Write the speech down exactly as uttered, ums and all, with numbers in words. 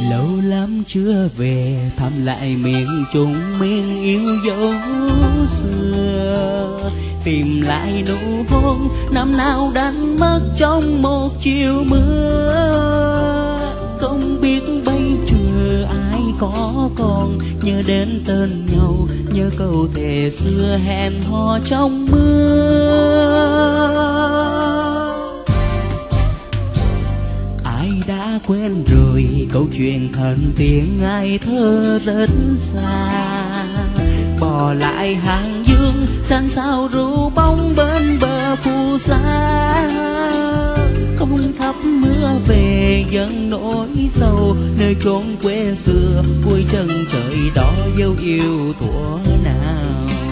Lâu lắm chưa về thăm lại miền Trung miền yêu dấu xưa, tìm lại nụ hôn năm nào đánh mất trong một chiều mưa. Không biết bây giờ ai có còn nhớ đến tên nhau, nhớ câu thề xưa hẹn hò trong mưa. Ai đã quên rồi câu chuyện thân tiếng ai thơ rất xa, bỏ lại hàng dương san sao ru bóng bên bờ phù sa. Không thắp mưa về dâng nỗi sầu nơi chốn quê xưa, cuối chân trời đó dấu yêu thuở nào.